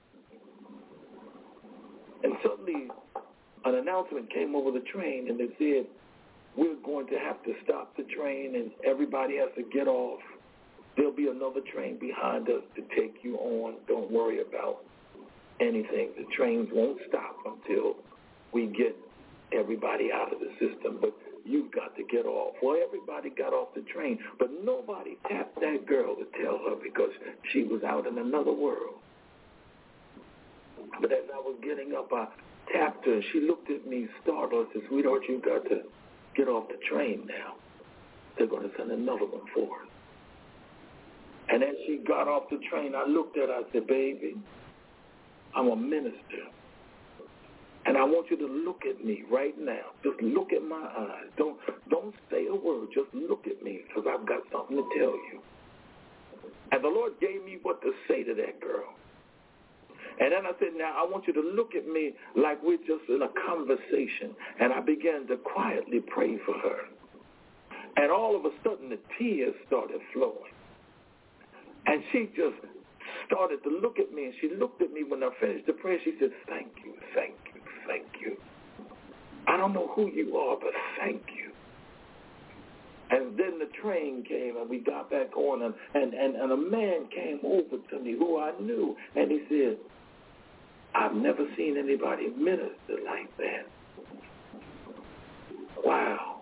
And suddenly an announcement came over the train, and they said, we're going to have to stop the train, and everybody has to get off. There'll be another train behind us to take you on. Don't worry about anything. The trains won't stop until we get everybody out of the system. But you've got to get off. Well, everybody got off the train, but nobody tapped that girl to tell her because she was out in another world. But as I was getting up, I tapped her, and she looked at me startled and said, sweetheart, you've got to get off the train now. They're going to send another one for her. And as she got off the train, I looked at her, I said, baby, I'm a minister. And I want you to look at me right now. Just look at my eyes. Don't say a word. Just look at me because I've got something to tell you. And the Lord gave me what to say to that girl. And then I said, now I want you to look at me like we're just in a conversation. And I began to quietly pray for her. And all of a sudden the tears started flowing. And she just started to look at me. And she looked at me when I finished the prayer. She said, thank you, thank you, thank you. I don't know who you are, but thank you. And then the train came and we got back on and a man came over to me who I knew. And he said, I've never seen anybody minister like that. Wow.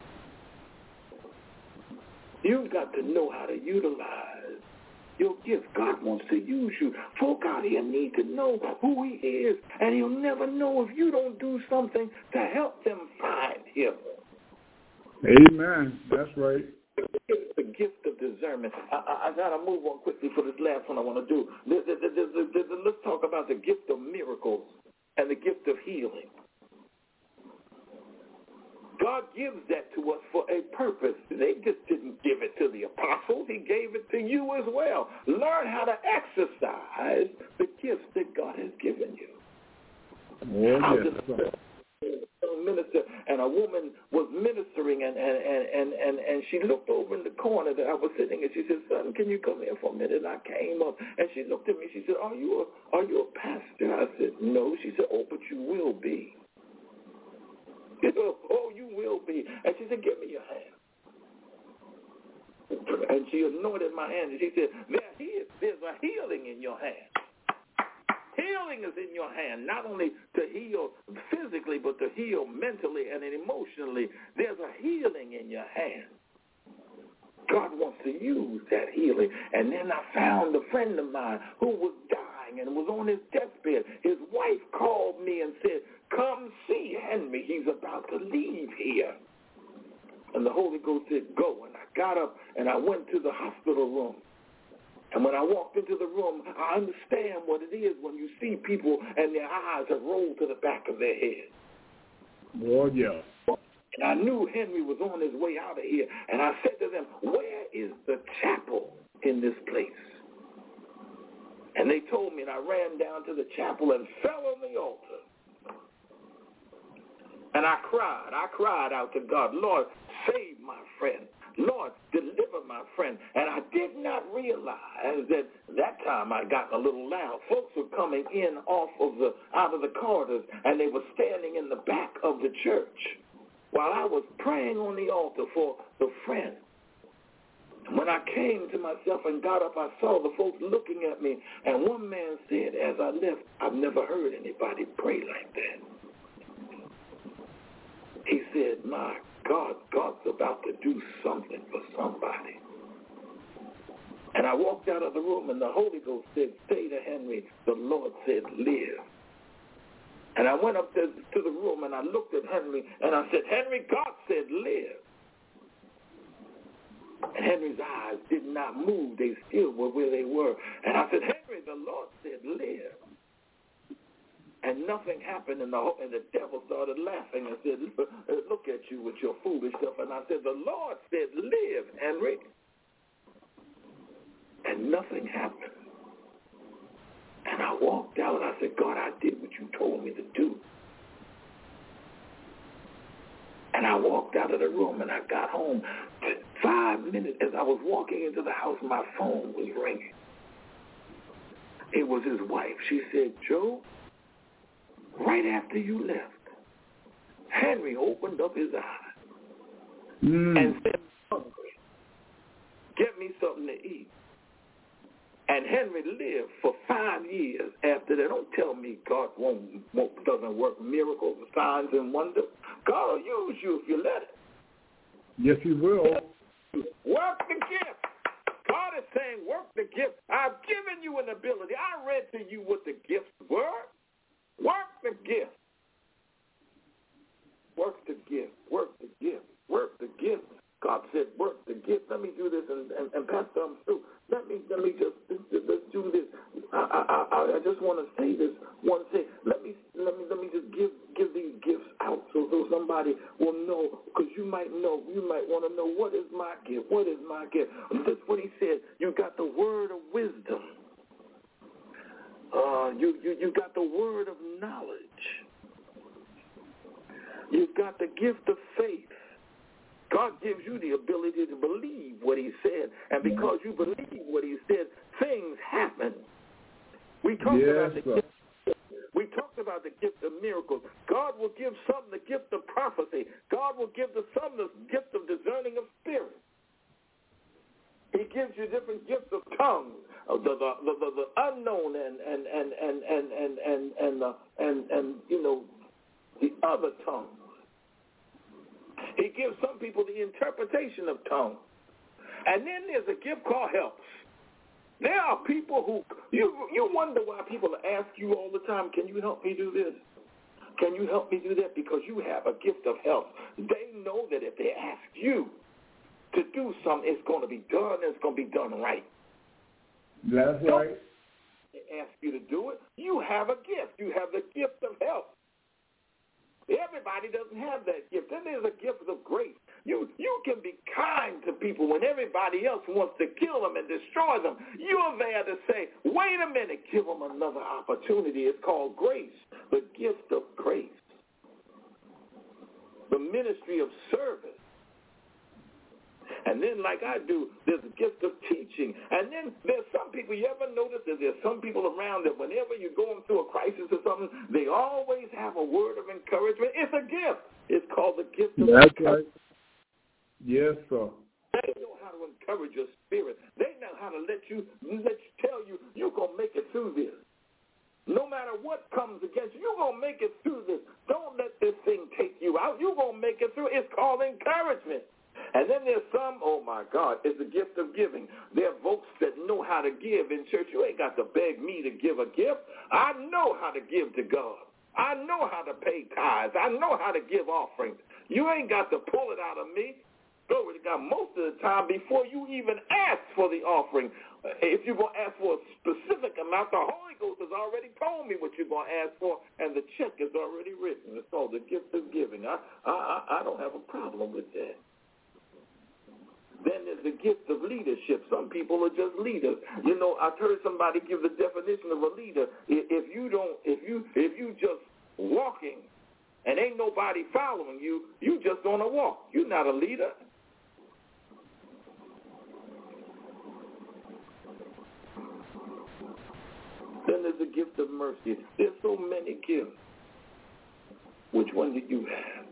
You've got to know how to utilize your gift. God wants to use you. Folk out here need to know who he is, and he'll never know if you don't do something to help them find him. Amen. That's right. The gift of discernment. I got to move on quickly for this last one I want to do. Let's talk about the gift of miracles and the gift of healing. God gives that to us for a purpose. They just didn't give it to the apostles. He gave it to you as well. Learn how to exercise the gifts that God has given you. Minister, and a woman was ministering, and she looked over in the corner that I was sitting, and she said, son, can you come here for a minute? And I came up, and she looked at me. She said, are you a pastor? I said, no. She said, oh, but you will be. Oh, you will be. And she said, give me your hand. And she anointed my hand, and she said, there's a healing in your hand. Healing is in your hand, not only to heal physically, but to heal mentally and emotionally. There's a healing in your hand. God wants to use that healing. And then I found a friend of mine who was dying and was on his deathbed. His wife called me and said, come see Henry. He's about to leave here. And the Holy Ghost said, go. And I got up and I went to the hospital room. And when I walked into the room, I understand what it is when you see people and their eyes are rolled to the back of their head. Oh, yeah. And I knew Henry was on his way out of here. And I said to them, where is the chapel in this place? And they told me, and I ran down to the chapel and fell on the altar. And I cried out to God, Lord, save my friend. Lord, deliver my friend. And I did not realize that time I got a little loud. Folks were coming in out of the corridors, and they were standing in the back of the church while I was praying on the altar for the friend. And when I came to myself and got up, I saw the folks looking at me, and one man said as I left, I've never heard anybody pray like that. He said, my God, God's about to do something for somebody. And I walked out of the room, and the Holy Ghost said, say to Henry, the Lord said, live. And I went up to the room, and I looked at Henry, and I said, Henry, God said, live. And Henry's eyes did not move. They still were where they were. And I said, Henry, the Lord said, live. And nothing happened, and the devil started laughing and said, look at you with your foolish stuff. And I said, the Lord said, live, Henry. And nothing happened. And I walked out. I said, God, I did what you told me to do. And I walked out of the room, and I got home. 5 minutes as I was walking into the house, my phone was ringing. It was his wife. She said, Joe, right after you left, Henry opened up his eyes and said, hungry. Get me something to eat. And Henry lived for 5 years after that. Don't tell me God doesn't work miracles, signs, and wonders. God will use you if you let it. Yes, he will. Work the gift. God is saying, work the gift. I've given you an ability. I read to you what the gifts were. Work the gift. Work the gift. Work the gift. Work the gift. God said, work the gift. Let me do this, and Pastor, I'm through. Let me just let's do this. I just want to say this one thing. Let me just give the might want to know, what is my gift? What is my gift? That's what he said. You got the word of wisdom. You got the word of knowledge. You've got the gift of faith. God gives you the ability to believe what he said. And because you believe what he said, things happen. We talked about the gift of miracles. God will give some the gift of prophecy. God will give some the gift of discerning of spirit. He gives you different gifts of tongues, the unknown and the other tongues. He gives some people the interpretation of tongues. And then there's a gift called helps. There are people who, you wonder why people ask you all the time, can you help me do this? Can you help me do that? Because you have a gift of help. They know that if they ask you to do something, it's going to be done, and it's going to be done right. That's right. They ask you to do it. You have a gift. You have the gift of help. Everybody doesn't have that gift. Then there's a gift of grace. You can be kind to people when everybody else wants to kill them and destroy them. You're there to say, wait a minute, give them another opportunity. It's called grace, the gift of grace. The ministry of service. And then, like I do, there's a gift of teaching. And then there's some people, you ever notice that there's some people around that whenever you're going through a crisis or something, they always have a word of encouragement. It's a gift. It's called the gift of encouragement. Right. Yes, sir. They know how to encourage your spirit. They know how to let you tell you, you're going to make it through this. No matter what comes against you, you're going to make it through this. Don't let this thing take you out. You're going to make it through. It's called encouragement. And then there's some, oh my God, it's the gift of giving. There are folks that know how to give in church. You ain't got to beg me to give a gift. I know how to give to God. I know how to pay tithes. I know how to give offerings. You ain't got to pull it out of me. Glory to God. Most of the time, before you even ask for the offering, if you're going to ask for a specific amount, the Holy Ghost has already told me what you're going to ask for, and the check is already written. It's called the gift of giving. I don't have a problem with that. Then there's the gift of leadership. Some people are just leaders. You know, I've heard somebody give the definition of a leader. If you just walking and ain't nobody following you, you just on a walk. You're not a leader. Then there's the gift of mercy. There's so many gifts. Which one do you have?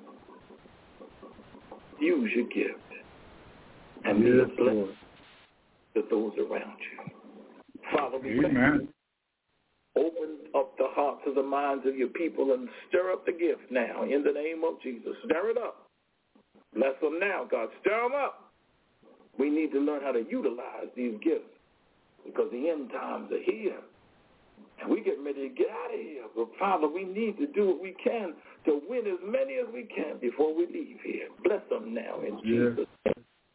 Use your gift. And be a blessing to those around you. Father, we thank you. Open up the hearts and the minds of your people and stir up the gift now in the name of Jesus. Stir it up. Bless them now, God. Stir them up. We need to learn how to utilize these gifts because the end times are here. And we're getting ready to get out of here. But, Father, we need to do what we can to win as many as we can before we leave here. Bless them now in Jesus' name.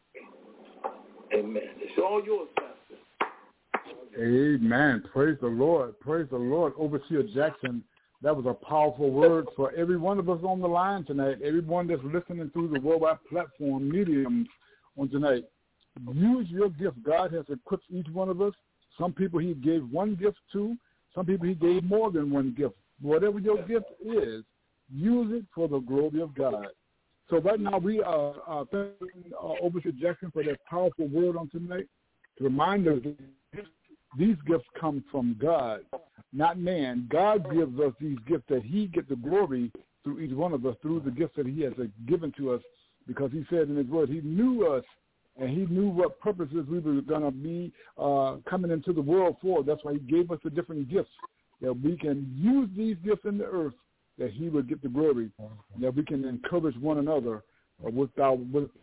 Amen. It's all yours, Pastor. Amen. Praise the Lord. Praise the Lord. Overseer Jackson, that was a powerful word for every one of us on the line tonight, everyone that's listening through the worldwide platform mediums on tonight. Use your gift. God has equipped each one of us. Some people he gave one gift to. Some people he gave more than one gift. Whatever your gift is, use it for the glory of God. So right now we are thanking Overseer Jackson for that powerful word on tonight to remind us that these gifts come from God, not man. God gives us these gifts that he gets the glory through each one of us, through the gifts that he has given to us, because he said in his word he knew us and he knew what purposes we were going to be coming into the world for. That's why he gave us the different gifts, that we can use these gifts in the earth, that he would get the glory, that we can encourage one another with God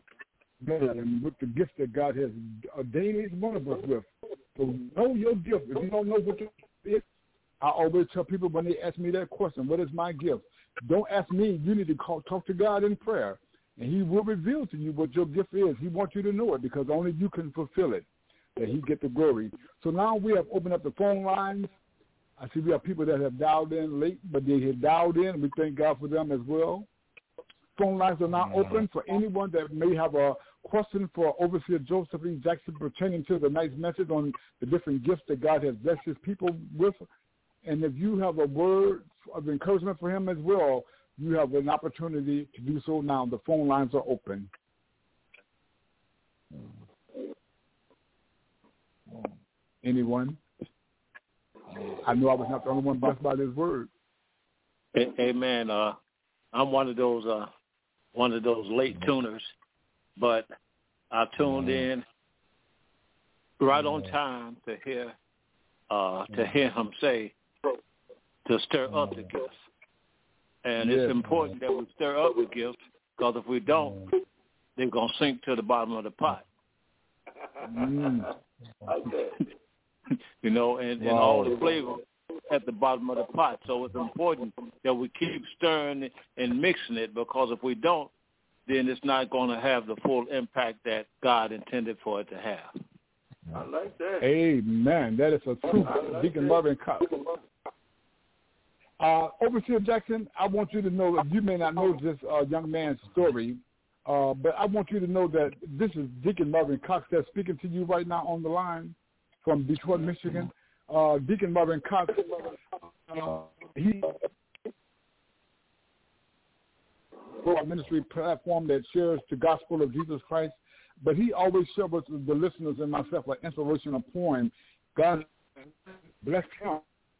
and with the gifts that God has ordained each one of us with. So know your gift. If you don't know what your gift is, I always tell people when they ask me that question, what is my gift? Don't ask me. You need to talk to God in prayer, and he will reveal to you what your gift is. He wants you to know it because only you can fulfill it, that he get the glory. So now we have opened up the phone lines. I see we have people that have dialed in late, but they have dialed in. We thank God for them as well. phone lines are now open for anyone that may have a question for Overseer Joseph E. Jackson pertaining to the night's message on the different gifts that God has blessed his people with. And if you have a word of encouragement for him as well, you have an opportunity to do so now. The phone lines are open. Anyone? I know I was not the only one blessed by this word. Amen. I'm one of those late tuners, but I tuned in right on time to hear him say to stir up the gifts. And it's important that we stir up the gifts, because if we don't, they're going to sink to the bottom of the pot. You know, and all the flavor at the bottom of the pot. So it's important that we keep stirring and mixing it, because if we don't, then it's not going to have the full impact that God intended for it to have. I like that. Amen. That is a truth. Deacon Marvin Cox. Overseer Jackson, I want you to know that you may not know this young man's story, but I want you to know that this is Deacon Marvin Cox that's speaking to you right now on the line from Detroit, Michigan. Deacon Marvin Cox, he for a ministry platform that shares the gospel of Jesus Christ, but he always shares with the listeners and myself an inspirational poem. God bless him.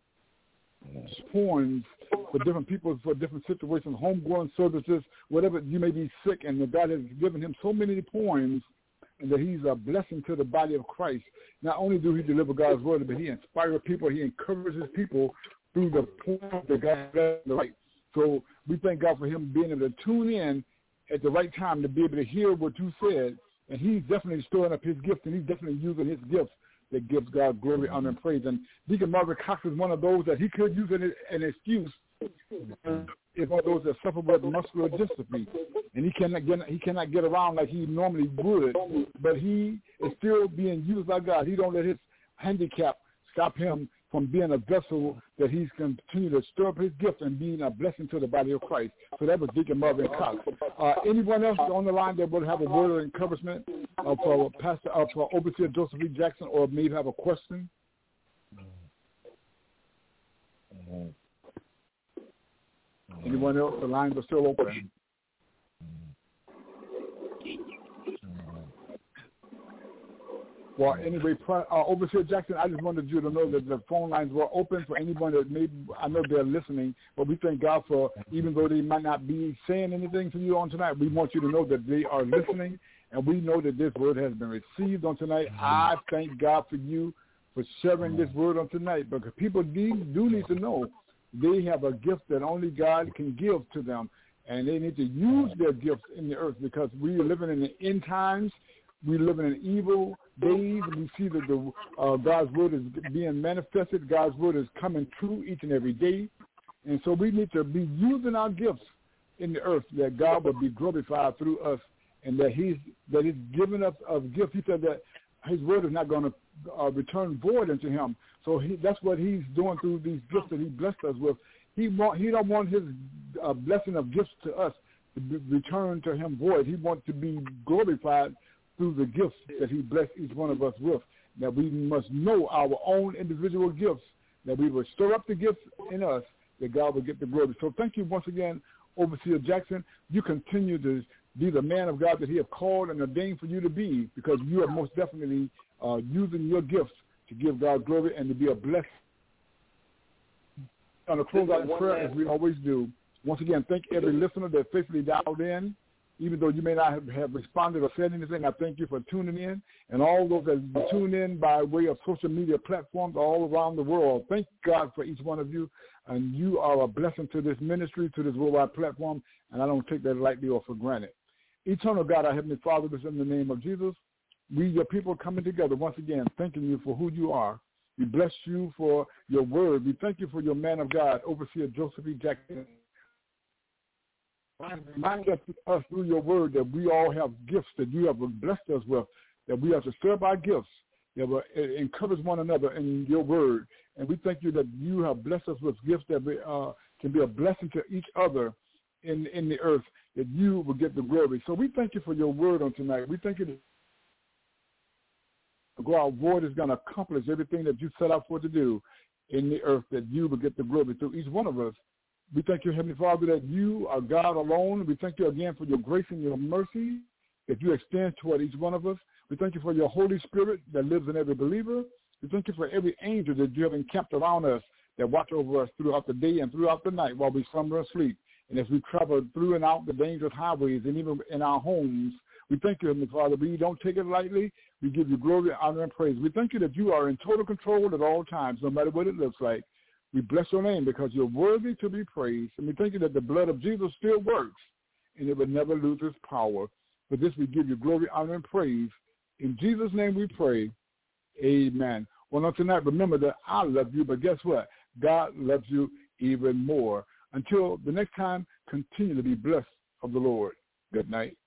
Poems for different people, for different situations, homegrown services, whatever. You may be sick, and God has given him so many poems, and that he's a blessing to the body of Christ. Not only do he deliver God's word, but he inspires people, he encourages people through the poems that God has to write. So we thank God for him being able to tune in at the right time to be able to hear what you said, and he's definitely storing up his gifts, and he's definitely using his gifts that gives God glory, honor, and praise. And Deacon Marvin Cox is one of those that he could use an excuse if one of those that suffer with muscular dystrophy, and he cannot get around like he normally would, but he is still being used by God. He don't let his handicap stop him from being a vessel that he's continue to stir up his gift and being a blessing to the body of Christ. So that was Deacon Marvin Cox. Anyone else on the line that would have a word of encouragement for Pastor, for Overseer Joseph E. Jackson, or maybe have a question? Anyone else? The lines are still open. Well, anyway, Overseer Jackson, I just wanted you to know that the phone lines were open for anyone that I know they're listening, but we thank God for, even though they might not be saying anything to you on tonight, we want you to know that they are listening, and we know that this word has been received on tonight. I thank God for you for sharing this word on tonight, because people do need to know they have a gift that only God can give to them, and they need to use their gifts in the earth, because we are living in the end times. We're living in evil days. We see that God's word is being manifested. God's word is coming true each and every day. And so we need to be using our gifts in the earth, that God will be glorified through us, and that he's given us a gift. He said that his word is not going to return void unto him. So that's what he's doing through these gifts that he blessed us with. He don't want his blessing of gifts to us to return to him void. He wants to be glorified through the gifts that he blessed each one of us with, that we must know our own individual gifts, that we will stir up the gifts in us, that God will get the glory. So thank you once again, Overseer Jackson. You continue to be the man of God that he has called and ordained for you to be, because you are most definitely using your gifts to give God glory and to be a blessing. On a close out in prayer, as we always do, once again, thank every listener that faithfully dialed in. Even though you may not have responded or said anything, I thank you for tuning in. And all those that tune in by way of social media platforms all around the world, thank God for each one of you. And you are a blessing to this ministry, to this worldwide platform, and I don't take that lightly or for granted. Eternal God, our Heavenly Father, this in the name of Jesus, we, your people, coming together once again, thanking you for who you are. We bless you for your word. We thank you for your man of God, Overseer Joseph E. Jackson. Remind us through your word that we all have gifts that you have blessed us with, that we have to stir up our gifts, that will encourage one another in your word. And we thank you that you have blessed us with gifts that can be a blessing to each other in the earth. that you will get the glory. So we thank you for your word on tonight. We thank you that our word is going to accomplish everything that you set out for it to do in the earth, that you will get the glory through each one of us. We thank you, Heavenly Father, that you are God alone. We thank you again for your grace and your mercy that you extend toward each one of us. We thank you for your Holy Spirit that lives in every believer. We thank you for every angel that you have encamped around us that watch over us throughout the day and throughout the night while we slumber and sleep. And as we travel through and out the dangerous highways and even in our homes, we thank you, Heavenly Father. We don't take it lightly. We give you glory, honor, and praise. We thank you that you are in total control at all times, no matter what it looks like. We bless your name because you're worthy to be praised. And we thank you that the blood of Jesus still works and it will never lose its power. For this we give you glory, honor, and praise. In Jesus' name we pray. Amen. Well, on tonight, remember that I love you, but guess what? God loves you even more. Until the next time, continue to be blessed of the Lord. Good night.